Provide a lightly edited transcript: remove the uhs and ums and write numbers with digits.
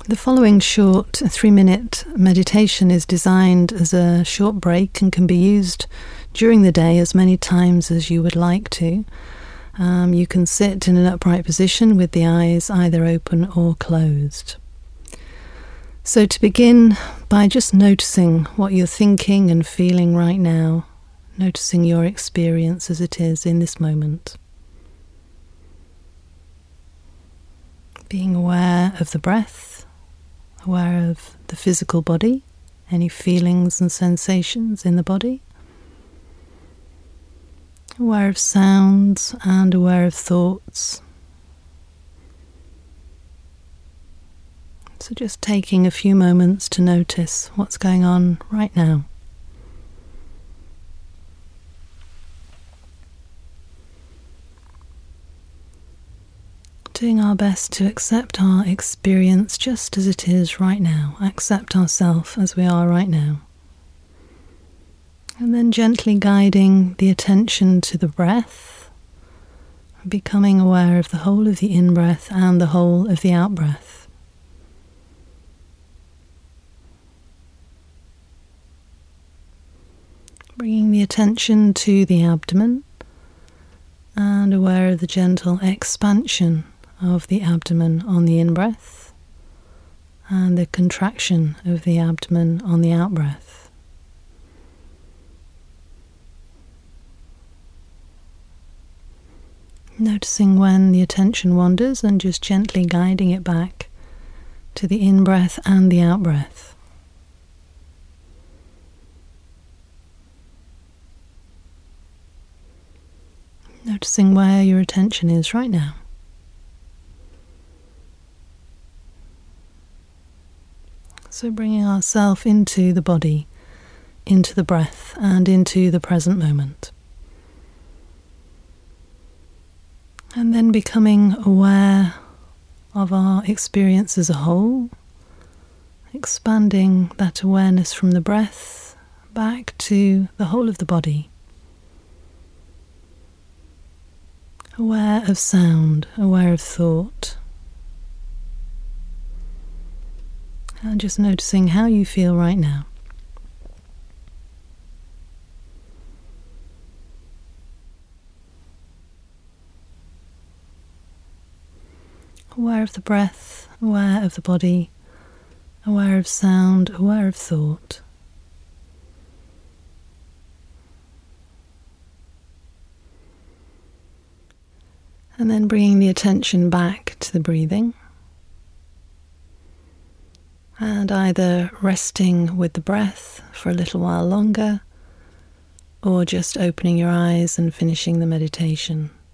The following short 3-minute meditation is designed as a short break and can be used during the day as many times as you would like to. You can sit in an upright position with the eyes either open or closed. So to begin by just noticing what you're thinking and feeling right now, noticing your experience as it is in this moment. Being aware of the breath, aware of the physical body, any feelings and sensations in the body, aware of sounds and aware of thoughts. So just taking a few moments to notice what's going on right now. Doing our best to accept our experience just as it is right now. Accept ourselves as we are right now. And then gently guiding the attention to the breath, becoming aware of the whole of the in-breath and the whole of the out-breath. Bringing the attention to the abdomen and aware of the gentle expansion of the abdomen on the in-breath and the contraction of the abdomen on the out-breath. Noticing when the attention wanders and just gently guiding it back to the in-breath and the out-breath. Noticing where your attention is right now. So bringing ourselves into the body, into the breath, and into the present moment. And then becoming aware of our experience as a whole, expanding that awareness from the breath back to the whole of the body. Aware of sound, aware of thought. And just noticing how you feel right now. Aware of the breath, aware of the body, aware of sound, aware of thought. And then bringing the attention back to the breathing. And either resting with the breath for a little while longer, or just opening your eyes and finishing the meditation.